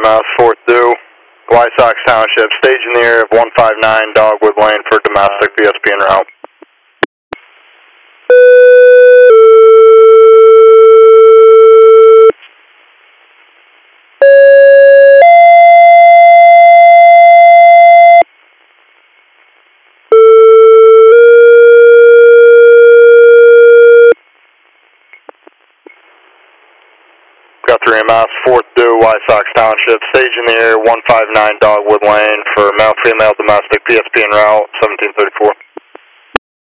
EMS, 4th due, White Sox Township, stage in the area of 159 Dogwood Lane for domestic PSP en route. Got 3 EMS, 4th due, White Sox Township, stage in the area 159 Dogwood Lane for male, female, domestic, PSP en route, 1734.